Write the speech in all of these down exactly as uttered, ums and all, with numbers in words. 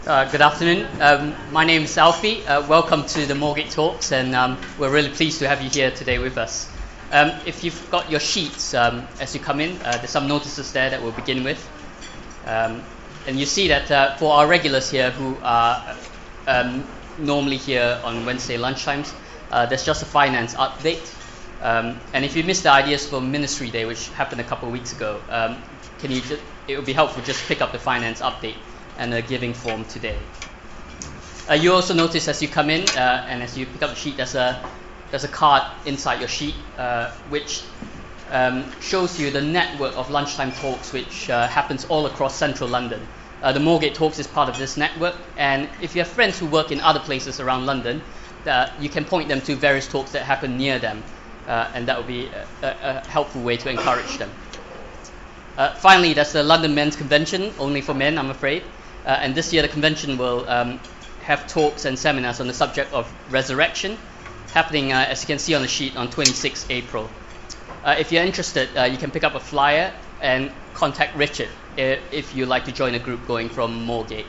Uh, good afternoon. Um, my name is Alfie. Uh, welcome to the Moorgate Talks, and um, we're really pleased to have you here today with us. Um, if you've got your sheets um, as you come in, uh, there's some notices there that we'll begin with. Um, and you see that uh, for our regulars here who are um, normally here on Wednesday lunchtimes, uh, there's just a finance update. Um, and if you missed the ideas for Ministry Day, which happened a couple of weeks ago, um, can you? Just, it would be helpful just pick up the finance update and a giving form today. Uh, you also notice as you come in uh, and as you pick up the sheet, there's a there's a card inside your sheet uh, which um, shows you the network of lunchtime talks which uh, happens all across central London. Uh, the Moorgate Talks is part of this network, and if you have friends who work in other places around London, uh, you can point them to various talks that happen near them, uh, and that will be a, a, a helpful way to encourage them. Uh, finally, there's the London Men's Convention, only for men, I'm afraid. Uh, and this year the convention will um, have talks and seminars on the subject of resurrection, happening, uh, as you can see on the sheet, on twenty-sixth of April. Uh, if you're interested, uh, you can pick up a flyer and contact Richard if, if you'd like to join a group going from Moorgate.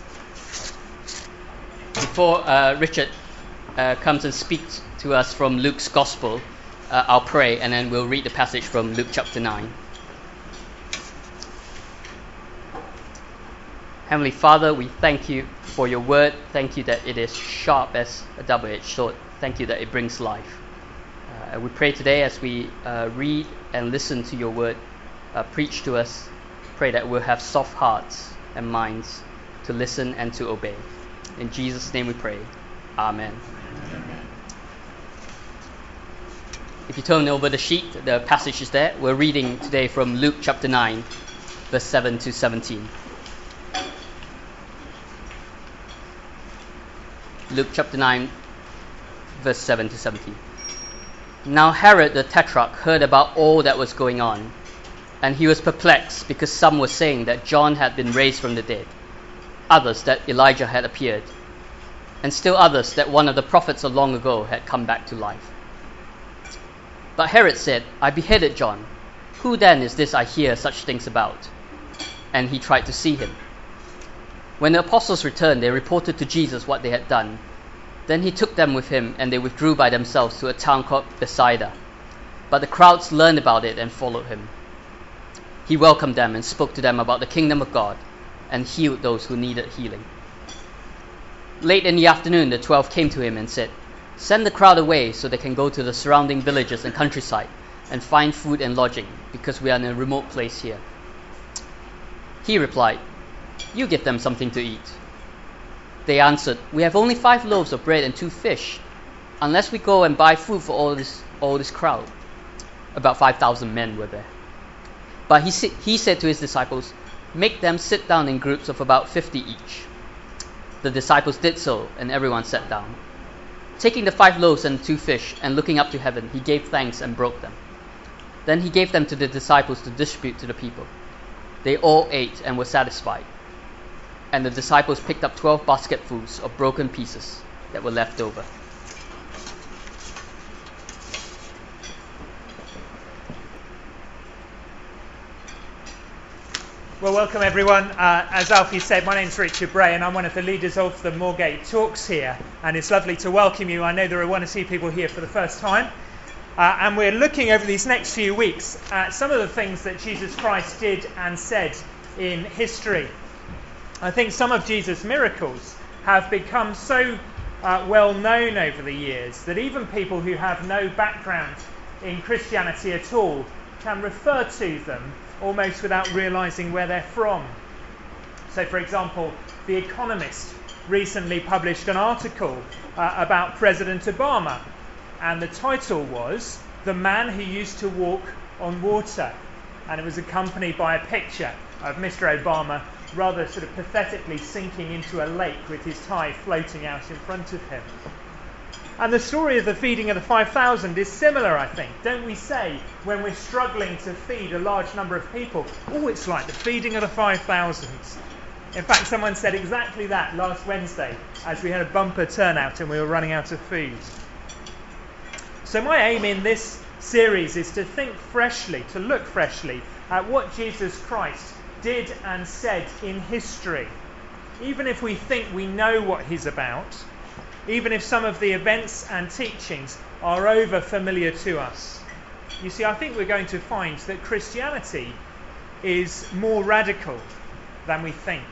Before uh, Richard uh, comes and speaks to us from Luke's Gospel, uh, I'll pray, and then we'll read the passage from Luke chapter nine. Heavenly Father, we thank you for your word. Thank you that it is sharp as a double-edged sword. Thank you that it brings life. Uh, we pray today as we uh, read and listen to your word, uh, preach to us. Pray that we'll have soft hearts and minds to listen and to obey. In Jesus' name we pray. Amen. Amen. If you turn over the sheet, the passage is there. We're reading today from Luke chapter nine, verse seven to seventeen. Luke chapter nine, verse seven to seventeen. Now Herod the Tetrarch heard about all that was going on, and he was perplexed, because some were saying that John had been raised from the dead, others that Elijah had appeared, and still others that one of the prophets of long ago had come back to life. But Herod said, I beheaded John. Who then is this I hear such things about? And he tried to see him. When the apostles returned, they reported to Jesus what they had done. Then he took them with him, and they withdrew by themselves to a town called Bethsaida. But the crowds learned about it and followed him. He welcomed them and spoke to them about the kingdom of God, and healed those who needed healing. Late in the afternoon, the twelve came to him and said, Send the crowd away so they can go to the surrounding villages and countryside and find food and lodging, because we are in a remote place here. He replied, You give them something to eat. They answered, We have only five loaves of bread and two fish, unless we go and buy food for all this all this crowd. About five thousand men were there. But he, he said to his disciples, Make them sit down in groups of about fifty each. The disciples did so, and everyone sat down. Taking the five loaves and two fish, and looking up to heaven, he gave thanks and broke them. Then he gave them to the disciples to distribute to the people. They all ate and were satisfied. And the disciples picked up twelve basketfuls of broken pieces that were left over. Well, welcome everyone. Uh, as Alfie said, my name's Richard Bray, and I'm one of the leaders of the Moorgate Talks here. And it's lovely to welcome you. I know there are one or two people here for the first time. Uh, and we're looking over these next few weeks at some of the things that Jesus Christ did and said in history. I think some of Jesus' miracles have become so uh, well known over the years that even people who have no background in Christianity at all can refer to them almost without realizing where they're from. So, for example, The Economist recently published an article uh, about President Obama, and the title was The Man Who Used to Walk on Water, and it was accompanied by a picture of Mister Obama rather sort of pathetically sinking into a lake with his tie floating out in front of him. And the story of the feeding of the five thousand is similar, I think. Don't we say, when we're struggling to feed a large number of people, oh, it's like the feeding of the five thousand. In fact, someone said exactly that last Wednesday as we had a bumper turnout and we were running out of food. So my aim in this series is to think freshly, to look freshly at what Jesus Christ did and said in history even if we think we know what he's about, even if some of the events and teachings are over familiar to us. You see, I think we're going to find that Christianity is more radical than we think.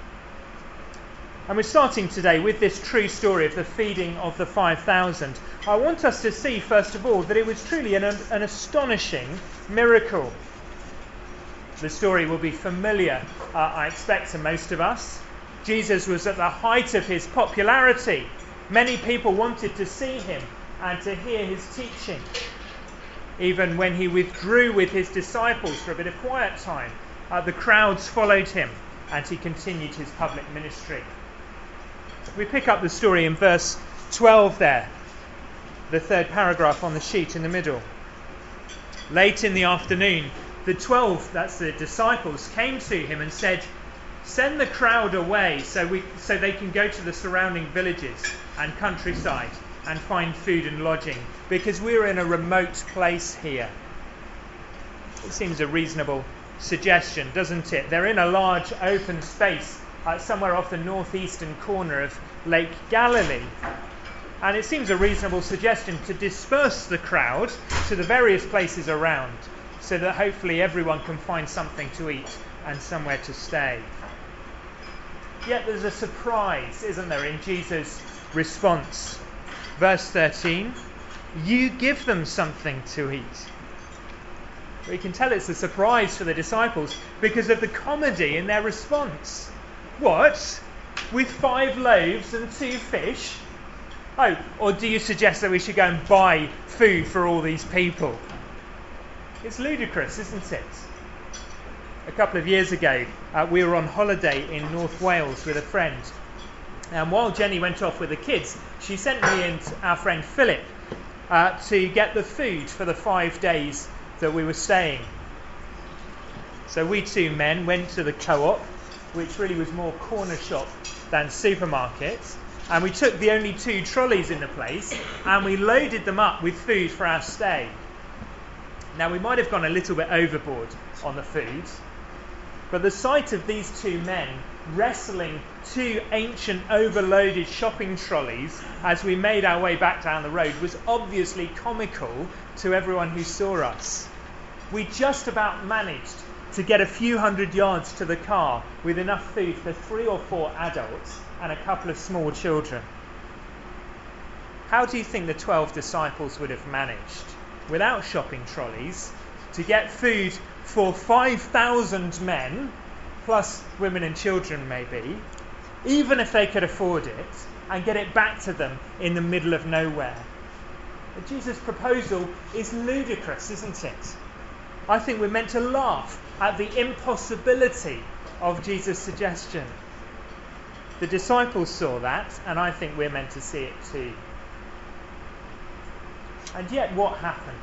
And we're starting today with this true story of the feeding of the five thousand. I want us to see, first of all, that it was truly an, an astonishing miracle. The story will be familiar, uh, I expect, to most of us. Jesus was at the height of his popularity. Many people wanted to see him and to hear his teaching. Even when he withdrew with his disciples for a bit of quiet time, uh, the crowds followed him and he continued his public ministry. We pick up the story in verse twelve there, the third paragraph on the sheet in the middle. Late in the afternoon, the twelve, that's the disciples, came to him and said, "Send the crowd away so we so they can go to the surrounding villages and countryside and find food and lodging, because we're in a remote place here." It seems a reasonable suggestion, doesn't it? They're in a large open space uh, somewhere off the northeastern corner of Lake Galilee. And it seems a reasonable suggestion to disperse the crowd to the various places around so that hopefully everyone can find something to eat and somewhere to stay. Yet there's a surprise, isn't there, in Jesus' response. Verse thirteen, "You give them something to eat." We can tell it's a surprise for the disciples because of the comedy in their response. What? With five loaves and two fish? Oh, or do you suggest that we should go and buy food for all these people? It's ludicrous, isn't it? A couple of years ago, uh, we were on holiday in North Wales with a friend. And while Jenny went off with the kids, she sent me and our friend Philip uh, to get the food for the five days that we were staying. So we two men went to the Co-op, which really was more corner shop than supermarket, and we took the only two trolleys in the place and we loaded them up with food for our stay. Now, we might have gone a little bit overboard on the food, but the sight of these two men wrestling two ancient overloaded shopping trolleys as we made our way back down the road was obviously comical to everyone who saw us. We just about managed to get a few hundred yards to the car with enough food for three or four adults and a couple of small children. How do you think the twelve disciples would have managed, without shopping trolleys, to get food for five thousand men, plus women and children maybe, even if they could afford it, and get it back to them in the middle of nowhere? Jesus' proposal is ludicrous, isn't it? I think we're meant to laugh at the impossibility of Jesus' suggestion. The disciples saw that, and I think we're meant to see it too. And yet, what happened?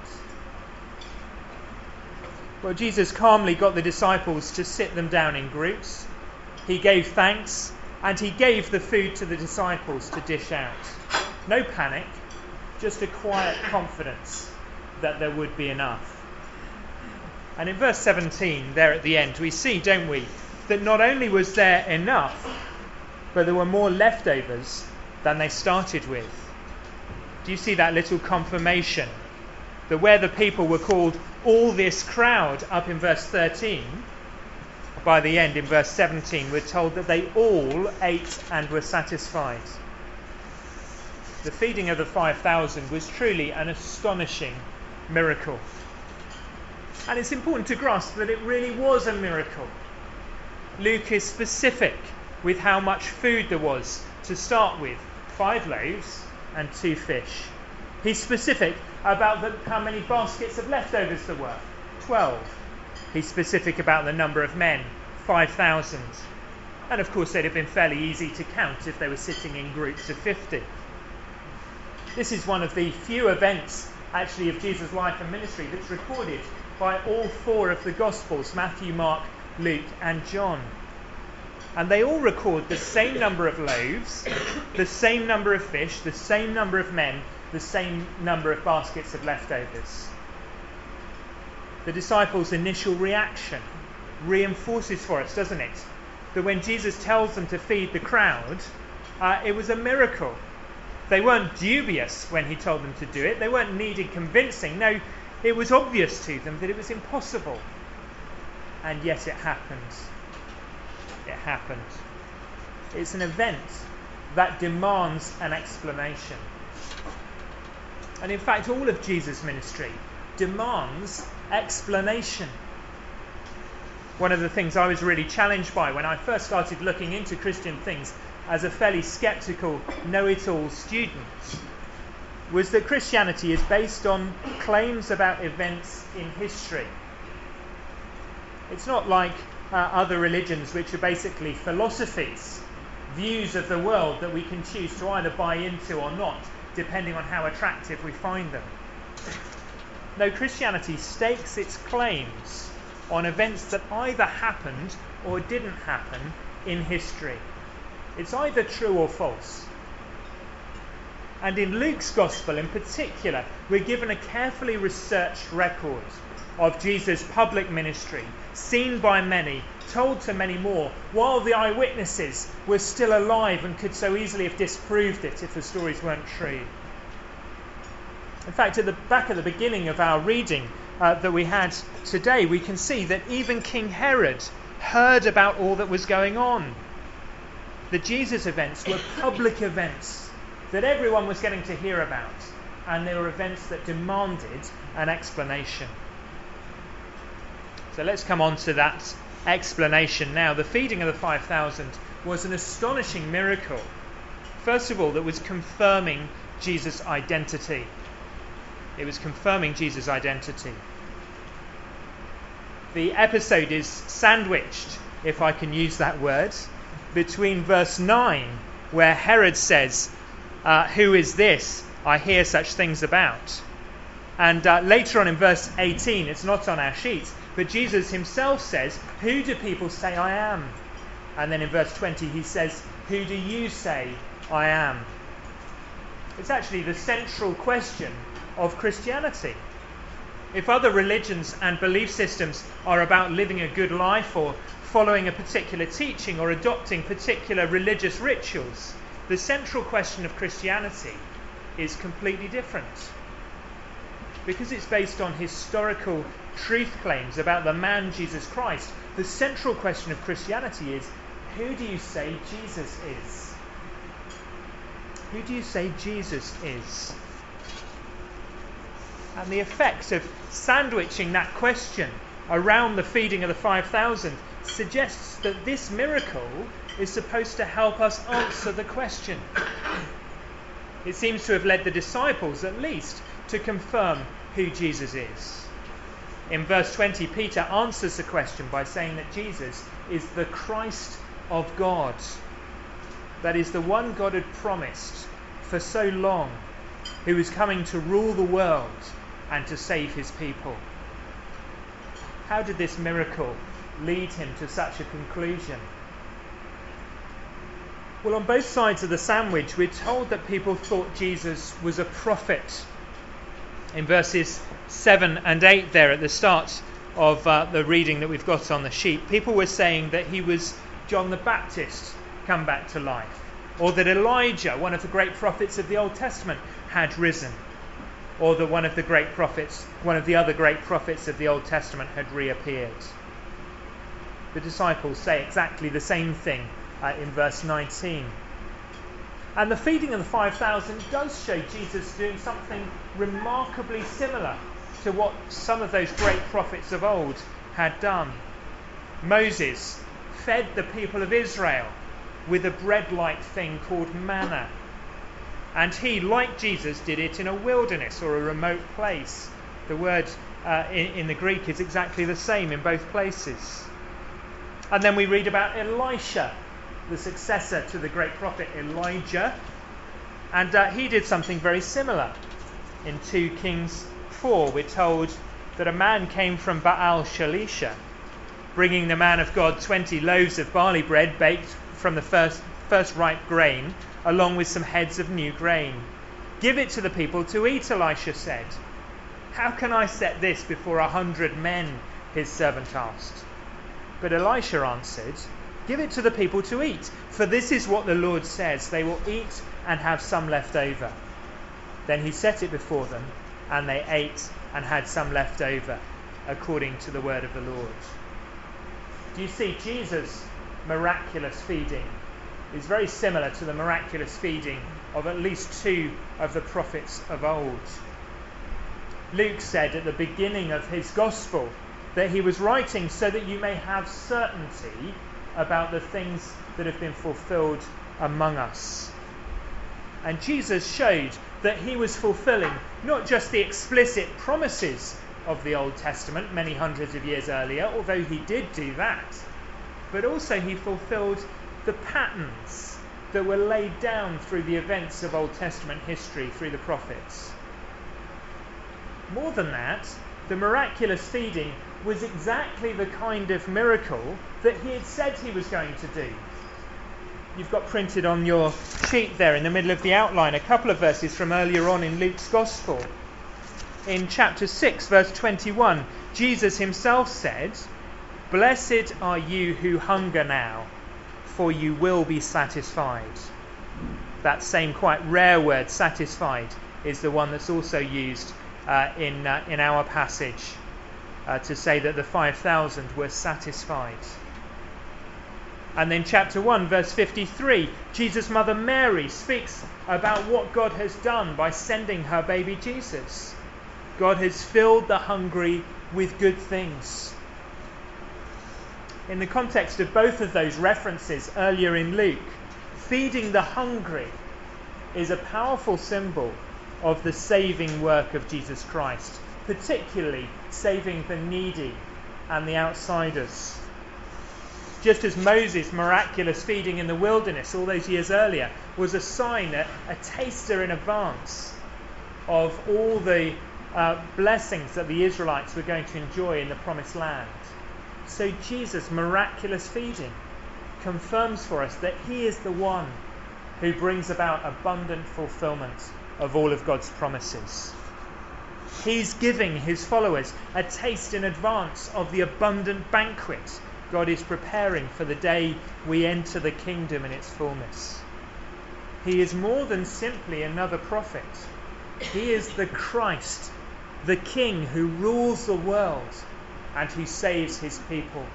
Well, Jesus calmly got the disciples to sit them down in groups. He gave thanks, and he gave the food to the disciples to dish out. No panic, just a quiet confidence that there would be enough. And in verse seventeen, there at the end, we see, don't we, that not only was there enough, but there were more leftovers than they started with. Do you see that little confirmation? That where the people were called all this crowd up in verse thirteen, by the end in verse seventeen, we're told that they all ate and were satisfied. The feeding of the five thousand was truly an astonishing miracle. And it's important to grasp that it really was a miracle. Luke is specific with how much food there was to start with, five loaves and two fish. He's specific about the, how many baskets of leftovers there were, twelve. He's specific about the number of men, five thousand. And of course they'd have been fairly easy to count if they were sitting in groups of fifty. This is one of the few events actually of Jesus' life and ministry that's recorded by all four of the Gospels, Matthew, Mark, Luke and John. And they all record the same number of loaves, the same number of fish, the same number of men, the same number of baskets of leftovers. The disciples' initial reaction reinforces for us, doesn't it, that when Jesus tells them to feed the crowd, uh, it was a miracle. They weren't dubious when he told them to do it. They weren't needing convincing. No, it was obvious to them that it was impossible. And yet it happened. It happened. It's an event that demands an explanation. And in fact, all of Jesus' ministry demands explanation. One of the things I was really challenged by when I first started looking into Christian things as a fairly sceptical, know-it-all student was that Christianity is based on claims about events in history. It's not like uh, other religions, which are basically philosophies, views of the world that we can choose to either buy into or not, depending on how attractive we find them. No, Christianity stakes its claims on events that either happened or didn't happen in history. It's either true or false. And in Luke's Gospel in particular, we're given a carefully researched record of Jesus' public ministry, seen by many, told to many more, while the eyewitnesses were still alive and could so easily have disproved it if the stories weren't true. In fact, at the back at the beginning of our reading uh, that we had today, we can see that even King Herod heard about all that was going on. The Jesus events were public events that everyone was getting to hear about, and they were events that demanded an explanation. So let's come on to that explanation now. The feeding of the five thousand was an astonishing miracle. First of all, that was confirming Jesus' identity. It was confirming Jesus' identity. The episode is sandwiched, if I can use that word, between verse nine, where Herod says, uh, "Who is this I hear such things about?" And uh, later on in verse eighteen, it's not on our sheets, but Jesus himself says, "Who do people say I am?" And then in verse twenty he says, "Who do you say I am?" It's actually the central question of Christianity. If other religions and belief systems are about living a good life or following a particular teaching or adopting particular religious rituals, the central question of Christianity is completely different. Because it's based on historical truth claims about the man Jesus Christ, the central question of Christianity is, who do you say Jesus is? Who do you say Jesus is? And the effect of sandwiching that question around the feeding of the five thousand suggests that this miracle is supposed to help us answer the question. It seems to have led the disciples, at least, to confirm who Jesus is. In verse twenty, Peter answers the question by saying that Jesus is the Christ of God. That is, the one God had promised for so long, who is coming to rule the world and to save his people. How did this miracle lead him to such a conclusion? Well, on both sides of the sandwich, we're told that people thought Jesus was a prophet. In verses seven and eight there at the start of uh, the reading that we've got on the sheet, people were saying that he was John the Baptist come back to life, or that Elijah, one of the great prophets of the Old Testament, had risen, or that one of the great prophets, one of the other great prophets of the Old Testament had reappeared. The disciples say exactly the same thing uh, in verse nineteen. And the feeding of the five thousand does show Jesus doing something remarkably similar to what some of those great prophets of old had done. Moses fed the people of Israel with a bread-like thing called manna. And he, like Jesus, did it in a wilderness or a remote place. The word uh, in, in the Greek is exactly the same in both places. And then we read about Elisha, the successor to the great prophet Elijah. And uh, he did something very similar. In two Kings four, we're told that a man came from Baal Shalisha, bringing the man of God twenty loaves of barley bread baked from the first, first ripe grain, along with some heads of new grain. "Give it to the people to eat," Elisha said. "How can I set this before a hundred men?" his servant asked. But Elisha answered, Give it to the people to eat, for this is what the Lord says, they will eat and have some left over. Then he set it before them, and they ate and had some left over, according to the word of the Lord. Do you see, Jesus' miraculous feeding is very similar to the miraculous feeding of at least two of the prophets of old. Luke said at the beginning of his gospel that he was writing so that you may have certainty about the things that have been fulfilled among us. And Jesus showed that he was fulfilling not just the explicit promises of the Old Testament many hundreds of years earlier, although he did do that, but also he fulfilled the patterns that were laid down through the events of Old Testament history through the prophets. More than that, the miraculous feeding was exactly the kind of miracle that he had said he was going to do. You've got printed on your sheet there in the middle of the outline a couple of verses from earlier on in Luke's Gospel. In chapter six, verse twenty-one, Jesus himself said, "Blessed are you who hunger now, for you will be satisfied." That same quite rare word, satisfied, is the one that's also used uh, in, uh, in our passage uh, to say that the five thousand were satisfied. And then chapter one, verse fifty-three, Jesus' mother Mary speaks about what God has done by sending her baby Jesus. God has filled the hungry with good things. In the context of both of those references earlier in Luke, feeding the hungry is a powerful symbol of the saving work of Jesus Christ, particularly saving the needy and the outsiders. Just as Moses' miraculous feeding in the wilderness all those years earlier was a sign, a, a taster in advance of all the uh, blessings that the Israelites were going to enjoy in the promised land, so Jesus' miraculous feeding confirms for us that he is the one who brings about abundant fulfillment of all of God's promises. He's giving his followers a taste in advance of the abundant banquet God is preparing for the day we enter the kingdom in its fullness. He is more than simply another prophet. He is the Christ, the King who rules the world and who saves his people.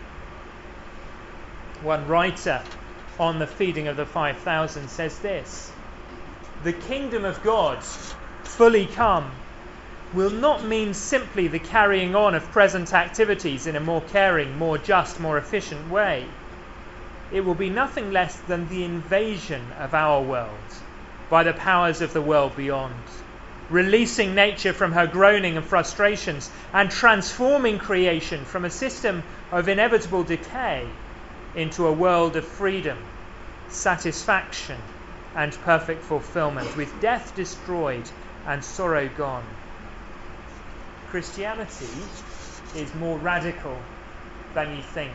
One writer on the feeding of the five thousand says this: "The kingdom of God, fully come, will not mean simply the carrying on of present activities in a more caring, more just, more efficient way. It will be nothing less than the invasion of our world by the powers of the world beyond, releasing nature from her groaning and frustrations and transforming creation from a system of inevitable decay into a world of freedom, satisfaction, and perfect fulfillment, with death destroyed and sorrow gone." Christianity is more radical than you think.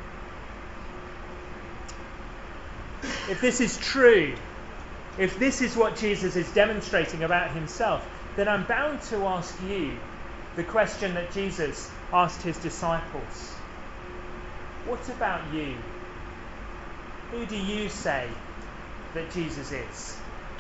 If this is true, if this is what Jesus is demonstrating about himself, then I'm bound to ask you the question that Jesus asked his disciples. What about you? Who do you say that Jesus is?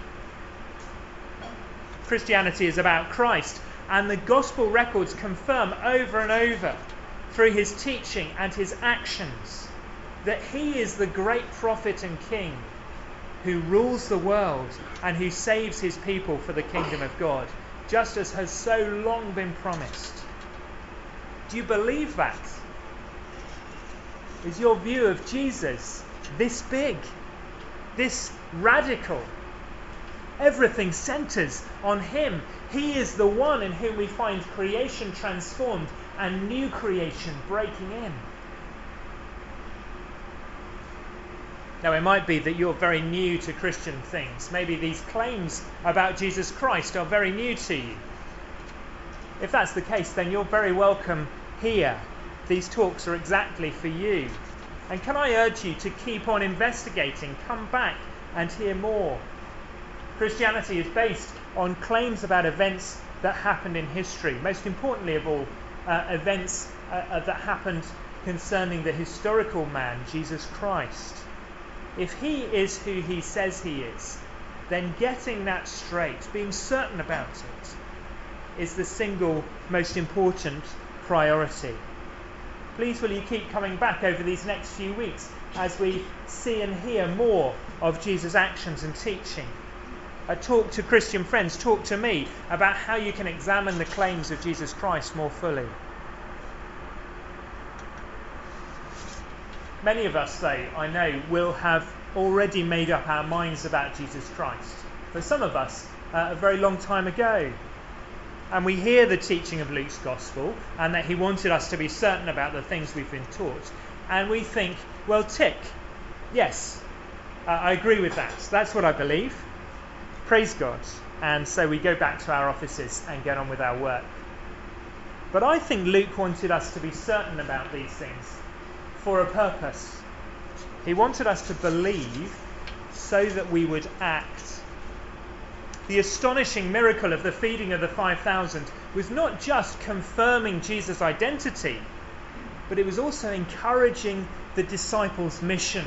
Christianity is about Christ, and the gospel records confirm over and over through his teaching and his actions that he is the great prophet and king who rules the world and who saves his people for the kingdom of God, just as has so long been promised. Do you believe that? Is your view of Jesus this big, this radical? Everything centres on him. He is the one in whom we find creation transformed and new creation breaking in. Now, it might be that you're very new to Christian things. Maybe these claims about Jesus Christ are very new to you. If that's the case, then you're very welcome here. These talks are exactly for you. And can I urge you to keep on investigating, come back and hear more. Christianity is based on claims about events that happened in history, most importantly of all, uh, events uh, uh, that happened concerning the historical man, Jesus Christ. If he is who he says he is, then getting that straight, being certain about it, is the single most important priority. Please will you keep coming back over these next few weeks as we see and hear more of Jesus' actions and teaching. Uh, talk to Christian friends, talk to me about how you can examine the claims of Jesus Christ more fully. Many of us, though, I know, will have already made up our minds about Jesus Christ. For some of us, uh, a very long time ago. And we hear the teaching of Luke's Gospel, and that he wanted us to be certain about the things we've been taught. And we think, well, tick, yes, uh, I agree with that. That's what I believe. Praise God. And so we go back to our offices and get on with our work. But I think Luke wanted us to be certain about these things for a purpose. He wanted us to believe so that we would act. The astonishing miracle of the feeding of the five thousand was not just confirming Jesus' identity, but it was also encouraging the disciples' mission.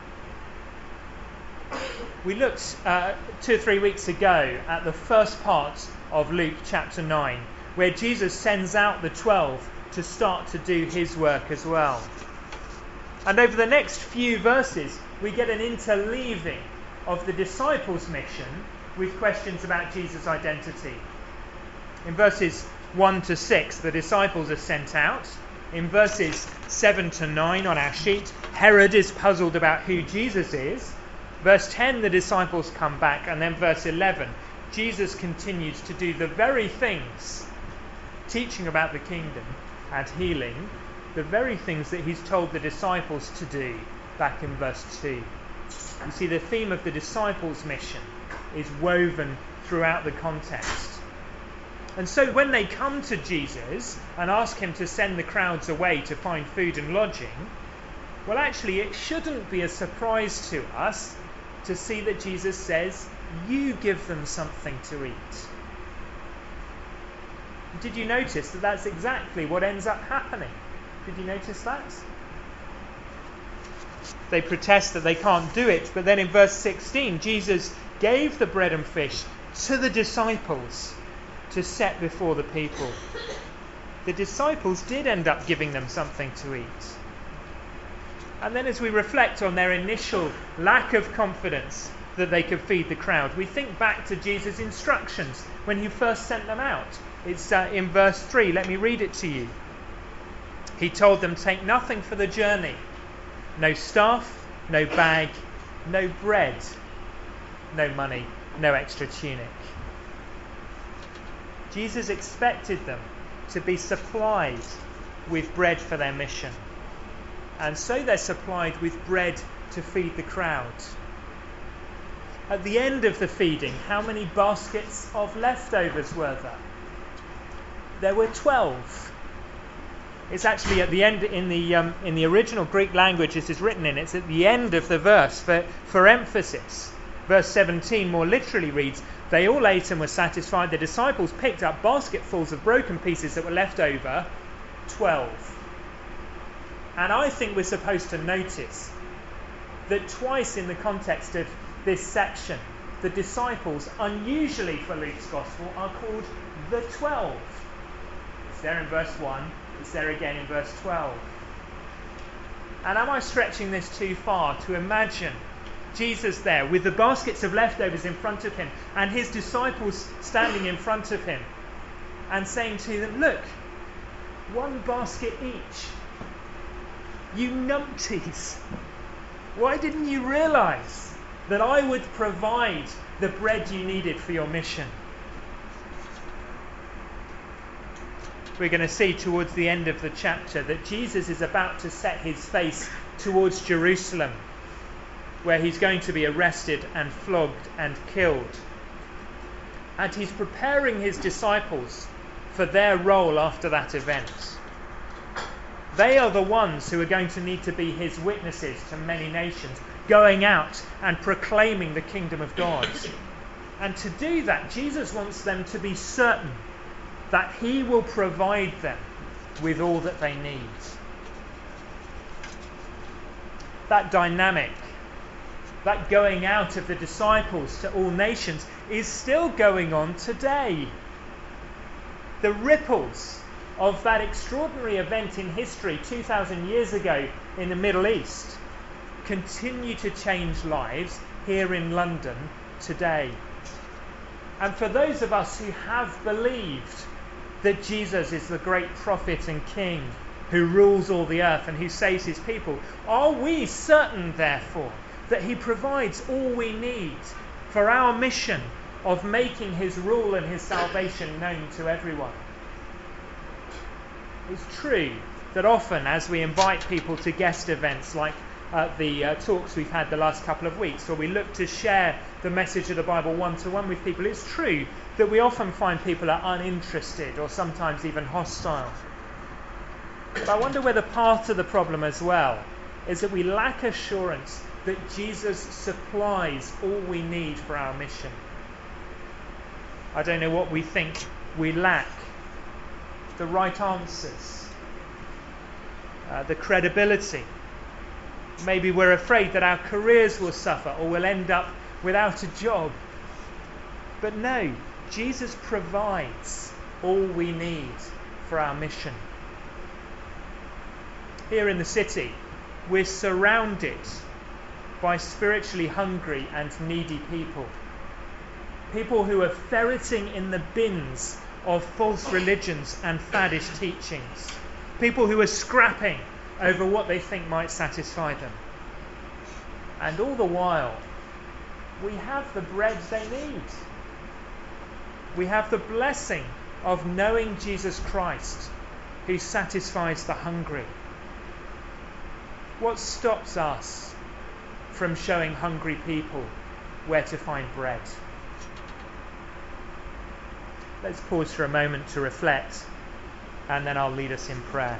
We looked uh, two or three weeks ago at the first part of Luke chapter nine, where Jesus sends out the twelve to start to do his work as well. And over the next few verses, we get an interleaving of the disciples' mission with questions about Jesus' identity. In verses one to six, the disciples are sent out. In verses seven to nine on our sheet, Herod is puzzled about who Jesus is. Verse ten, the disciples come back. And then verse eleven, Jesus continues to do the very things, teaching about the kingdom and healing, the very things that he's told the disciples to do back in verse two. You see, the theme of the disciples' mission is woven throughout the context. And so when they come to Jesus and ask him to send the crowds away to find food and lodging, well, actually, it shouldn't be a surprise to us to see that Jesus says, you give them something to eat. Did you notice that that's exactly what ends up happening? Did you notice that? They protest that they can't do it, but then in verse sixteen, Jesus gave the bread and fish to the disciples to set before the people. The disciples did end up giving them something to eat. And then as we reflect on their initial lack of confidence that they could feed the crowd, we think back to Jesus' instructions when he first sent them out. It's uh, in verse three. Let me read it to you. He told them, take nothing for the journey. No staff, no bag, no bread, no money, no extra tunic. Jesus expected them to be supplied with bread for their mission. And so they're supplied with bread to feed the crowd. At the end of the feeding, how many baskets of leftovers were there? There were twelve. It's actually at the end, in the um, in the original Greek language this is written in, it's at the end of the verse for, for emphasis. Verse seventeen more literally reads, they all ate and were satisfied. The disciples picked up basketfuls of broken pieces that were left over, twelve. And I think we're supposed to notice that twice in the context of this section, the disciples, unusually for Luke's Gospel, are called the twelve. It's there in verse one. It's there again in verse twelve. And am I stretching this too far to imagine Jesus there with the baskets of leftovers in front of him and his disciples standing in front of him and saying to them, look, one basket each. You numpties. Why didn't you realise that I would provide the bread you needed for your mission? We're going to see towards the end of the chapter that Jesus is about to set his face towards Jerusalem, where he's going to be arrested and flogged and killed. And he's preparing his disciples for their role after that event. They are the ones who are going to need to be his witnesses to many nations, going out and proclaiming the kingdom of God. And to do that, Jesus wants them to be certain that he will provide them with all that they need. that dynamic, that going out of the disciples to all nations, is still going on today. The ripples of that extraordinary event in history two thousand years ago in the Middle East continue to change lives here in London today. And for those of us who have believed that Jesus is the great prophet and king who rules all the earth and who saves his people, are we certain, therefore, that he provides all we need for our mission of making his rule and his salvation known to everyone? It's true that often as we invite people to guest events like uh, the uh, talks we've had the last couple of weeks, or we look to share the message of the Bible one-to-one with people, it's true that we often find people are uninterested or sometimes even hostile. But I wonder whether part of the problem as well is that we lack assurance that Jesus supplies all we need for our mission. I don't know what we think we lack. The right answers, uh, the credibility. Maybe we're afraid that our careers will suffer or we'll end up without a job. But no, Jesus provides all we need for our mission. Here in the city, we're surrounded by spiritually hungry and needy people. People who are ferreting in the bins of false religions and faddish teachings. People who are scrapping over what they think might satisfy them. And all the while, we have the bread they need. We have the blessing of knowing Jesus Christ, who satisfies the hungry. What stops us from showing hungry people where to find bread? Let's pause for a moment to reflect, and then I'll lead us in prayer.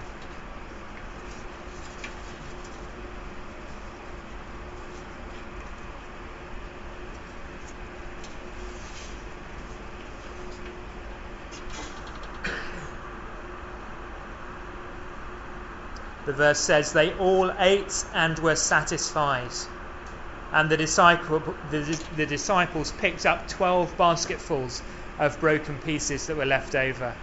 The verse says, they all ate and were satisfied. And the, disciple, the, the disciples picked up twelve basketfuls of broken pieces that were left over.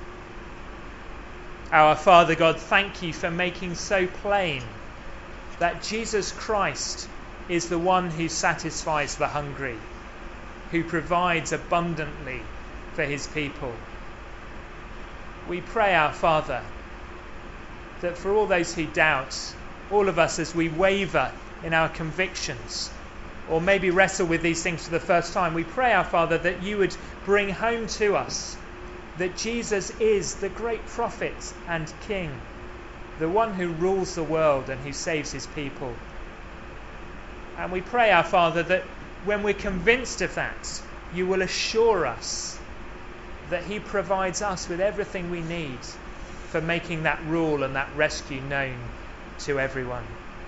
Our Father God, thank you for making so plain that Jesus Christ is the one who satisfies the hungry, who provides abundantly for his people. We pray, our Father, that for all those who doubt, all of us as we waver in our convictions, or maybe wrestle with these things for the first time, we pray, our Father, that you would bring home to us that Jesus is the great prophet and king, the one who rules the world and who saves his people. And we pray, our Father, that when we're convinced of that, you will assure us that he provides us with everything we need for making that rule and that rescue known to everyone.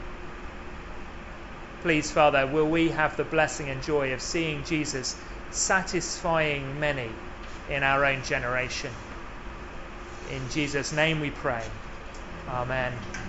Please, Father, will we have the blessing and joy of seeing Jesus satisfying many in our own generation. In Jesus' name we pray. Amen.